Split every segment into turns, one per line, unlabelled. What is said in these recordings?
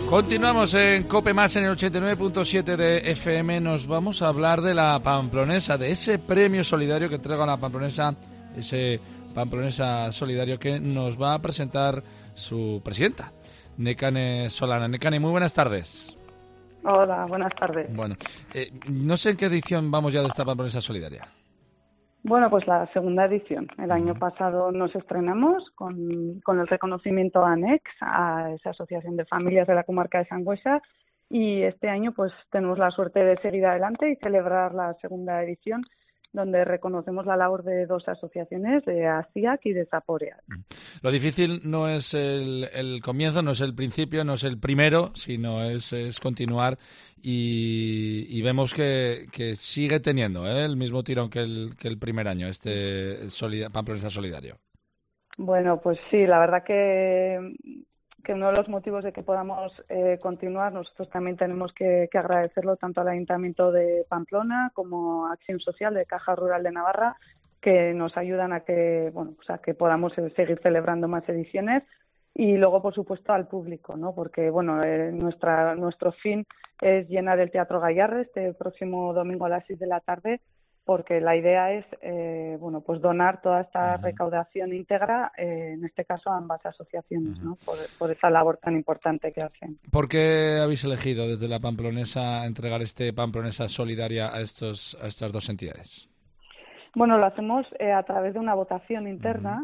Continuamos en COPE Más en el 89.7 de FM. Nos vamos a hablar de la Pamplonesa, de ese premio solidario que entrega la Pamplonesa, ese Pamplonesa Solidario que nos va a presentar su presidenta, Nekane Solana. Nekane, muy buenas tardes.
Hola, buenas tardes.
Bueno, no sé en qué edición vamos ya de esta Pamplonesa Solidaria.
Bueno, pues la segunda edición. El año pasado nos estrenamos con el reconocimiento ANEX, a esa asociación de familias de la comarca de Sangüesa, y este año pues tenemos la suerte de seguir adelante y celebrar la segunda edición, donde reconocemos la labor de dos asociaciones, de ASIAC y de Zaporeak.
Lo difícil no es el comienzo, no es el principio, no es el primero, sino es continuar y vemos que sigue teniendo el mismo tirón que el primer año, Pamplonesa Solidario.
Bueno, pues sí, la verdad que uno de los motivos de que podamos continuar, nosotros también tenemos que agradecerlo tanto al Ayuntamiento de Pamplona como a Acción Social de Caja Rural de Navarra, que nos ayudan a que podamos seguir celebrando más ediciones, y luego por supuesto al público, ¿no? Porque nuestro fin es llenar el Teatro Gayarre este próximo domingo a las 6 de la tarde, porque la idea es pues donar toda esta recaudación íntegra, en este caso a ambas asociaciones, ¿no? Por esa labor tan importante que hacen.
¿Por qué habéis elegido desde la Pamplonesa entregar este Pamplonesa Solidaria a estas dos entidades?
Bueno, lo hacemos a través de una votación interna.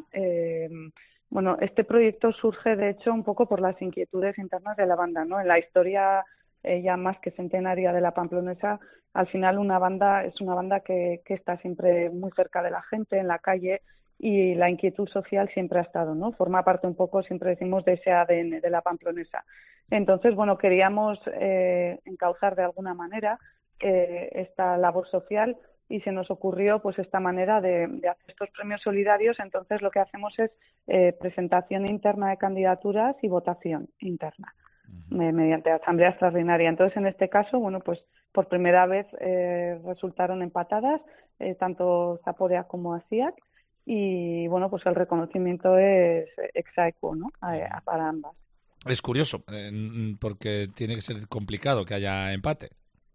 Este proyecto surge, de hecho, un poco por las inquietudes internas de la banda, ¿no? En la historia ya más que centenaria de la Pamplonesa, al final una banda es una banda que está siempre muy cerca de la gente, en la calle, y la inquietud social siempre ha estado, ¿no? Forma parte un poco, siempre decimos, de ese ADN de la Pamplonesa. Entonces, bueno, queríamos encauzar de alguna manera esta labor social, y se nos ocurrió pues esta manera de hacer estos premios solidarios. Entonces lo que hacemos es presentación interna de candidaturas y votación interna mediante asamblea extraordinaria. Entonces en este caso, bueno, pues por primera vez resultaron empatadas tanto Zaporeak como ASIAC, y bueno, pues el reconocimiento es ex aequo, ¿no? Para ambas.
Es curioso, porque tiene que ser complicado que haya empate.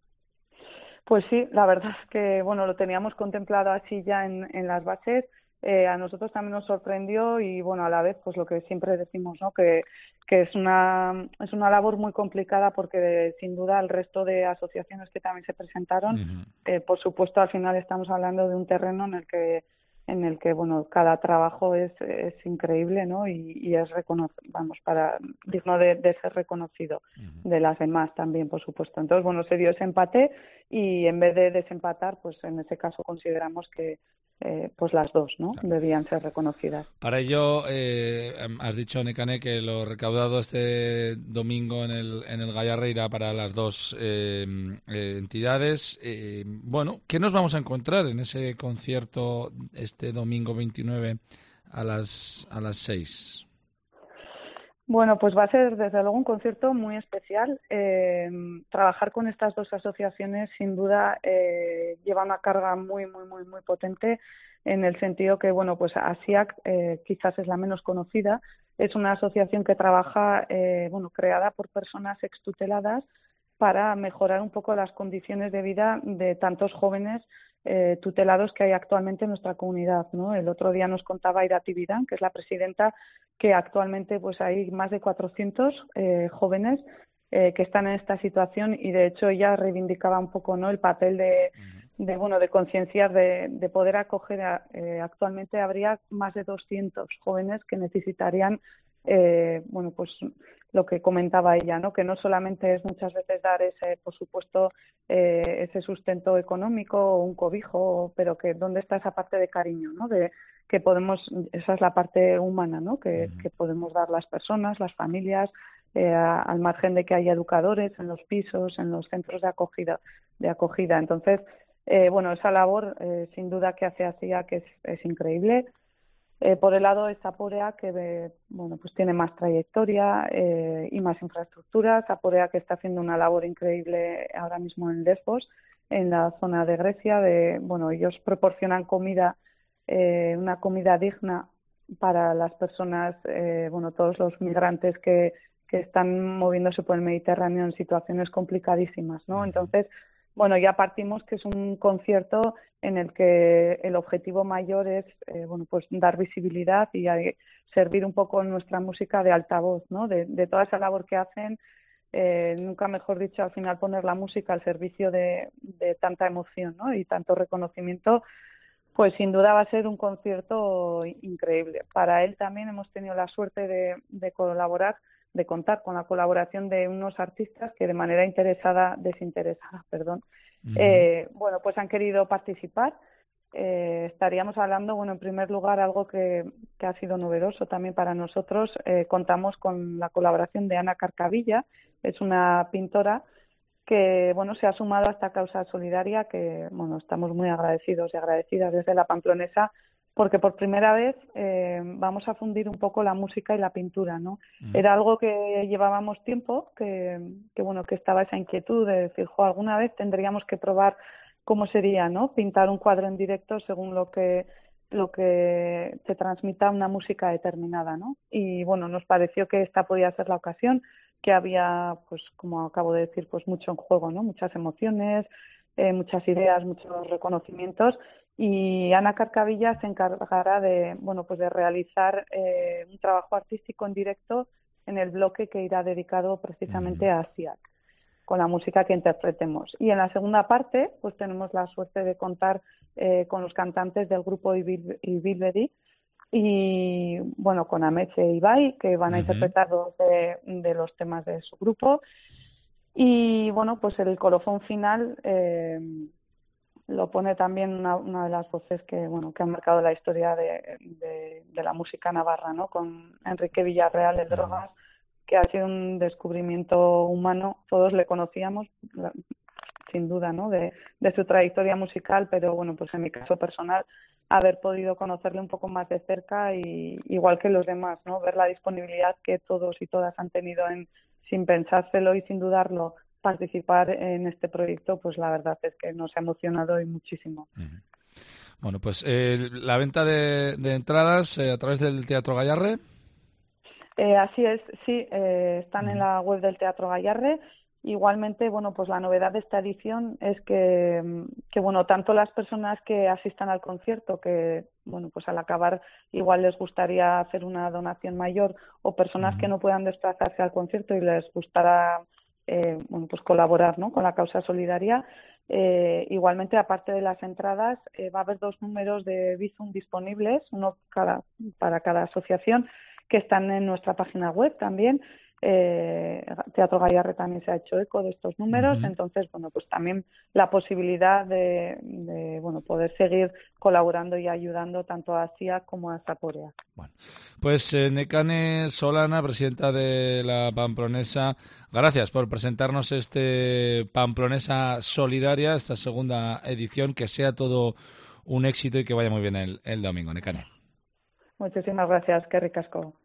Pues sí, la verdad es que bueno, lo teníamos contemplado así ya en las bases. A nosotros también nos sorprendió, y bueno, a la vez pues lo que siempre decimos, ¿no? Que es una labor muy complicada, porque sin duda el resto de asociaciones que también se presentaron, por supuesto al final estamos hablando de un terreno en el que bueno, cada trabajo es increíble, ¿no? Y es digno de ser reconocido, de las demás también, por supuesto. Entonces, bueno, se dio ese empate, y en vez de desempatar, pues en ese caso consideramos que pues las dos, ¿no? Claro, debían ser reconocidas.
Para ello, has dicho, Nekane, que lo recaudado este domingo en el Gayarre irá para las dos entidades. Bueno, ¿qué nos vamos a encontrar en ese concierto este domingo 29 a las 6?
Bueno, pues va a ser desde luego un concierto muy especial. Trabajar con estas dos asociaciones sin duda lleva una carga muy, muy, muy, muy potente, en el sentido que, bueno, pues ASIAC quizás es la menos conocida. Es una asociación que trabaja, creada por personas extuteladas para mejorar un poco las condiciones de vida de tantos jóvenes tutelados que hay actualmente en nuestra comunidad, ¿no? El otro día nos contaba Irati Vidán, que es la presidenta, que actualmente pues hay más de 400 jóvenes que están en esta situación, y de hecho ella reivindicaba un poco, ¿no?, el papel de concienciar, de poder acoger actualmente habría más de 200 jóvenes que necesitarían pues lo que comentaba ella, ¿no? Que no solamente es muchas veces dar por supuesto ese sustento económico o un cobijo, pero que dónde está esa parte de cariño, ¿no? De que esa es la parte humana, ¿no? Que podemos dar las personas, las familias, al margen de que haya educadores en los pisos, en los centros de acogida. Entonces, esa labor sin duda que hace ASIAC que es increíble. Por el lado de Zaporeak, que pues tiene más trayectoria y más infraestructura. Zaporeak, que está haciendo una labor increíble ahora mismo en Lesbos, en la zona de Grecia. Ellos proporcionan comida, una comida digna para las personas, bueno, todos los migrantes que están moviéndose por el Mediterráneo en situaciones complicadísimas, ¿no? Entonces, bueno, ya partimos que es un concierto en el que el objetivo mayor es, bueno, pues dar visibilidad y servir un poco nuestra música de altavoz, ¿no? De toda esa labor que hacen, nunca mejor dicho, al final poner la música al servicio de tanta emoción, ¿no? Y tanto reconocimiento, pues sin duda va a ser un concierto increíble. Para él también hemos tenido la suerte de colaborar, de contar con la colaboración de unos artistas que de manera desinteresada, bueno, pues han querido participar. Estaríamos hablando, bueno, en primer lugar, algo que ha sido novedoso también para nosotros. Contamos con la colaboración de Ana Carcavilla, es una pintora que, bueno, se ha sumado a esta causa solidaria que, bueno, estamos muy agradecidos y agradecidas desde la Pamplonesa, porque por primera vez vamos a fundir un poco la música y la pintura, ¿no? Era algo que llevábamos tiempo, que bueno, que estaba esa inquietud de decir, alguna vez tendríamos que probar cómo sería, ¿no? Pintar un cuadro en directo según lo que te transmita una música determinada, ¿no? Y bueno, nos pareció que esta podía ser la ocasión, que había, pues como acabo de decir, pues mucho en juego, ¿no? Muchas emociones, muchas ideas, muchos reconocimientos, y Ana Carcavilla se encargará de, bueno, pues de realizar un trabajo artístico en directo en el bloque que irá dedicado precisamente a SIAC, con la música que interpretemos. Y en la segunda parte, pues tenemos la suerte de contar con los cantantes del grupo Ibilbedi y, bueno, con Ameche e Ibai, que van a interpretar dos de los temas de su grupo. Y, bueno, pues el colofón final lo pone también una de las voces que, bueno, que han marcado la historia de la música navarra, ¿no? Con Enrique Villarreal, el Drogas, que ha sido un descubrimiento humano. Todos le conocíamos, sin duda, ¿no? De su trayectoria musical, pero bueno, pues en mi caso personal, haber podido conocerle un poco más de cerca y igual que los demás, ¿no? Ver la disponibilidad que todos y todas han tenido en, sin pensárselo y sin dudarlo, participar en este proyecto, pues la verdad es que nos ha emocionado y muchísimo.
Bueno, pues la venta de entradas a través del Teatro Gayarre.
Así es, sí, están en la web del Teatro Gayarre. Igualmente, bueno, pues la novedad de esta edición es que bueno, tanto las personas que asistan al concierto, que bueno, pues al acabar igual les gustaría hacer una donación mayor, o personas que no puedan desplazarse al concierto y les gustará bueno, pues colaborar, ¿no? Con la causa solidaria. Igualmente, aparte de las entradas, va a haber 2 números de Bizum disponibles, uno para cada asociación, que están en nuestra página web también. Teatro Gayarre también se ha hecho eco de estos números, entonces, bueno, pues también la posibilidad de bueno, poder seguir colaborando y ayudando tanto a SIAC como a Zaporea.
Bueno, pues Nekane Solana, presidenta de la Pamplonesa, gracias por presentarnos este Pamplonesa Solidaria, esta segunda edición, que sea todo un éxito y que vaya muy bien el domingo, Nekane.
Muchísimas gracias, qué ricasco.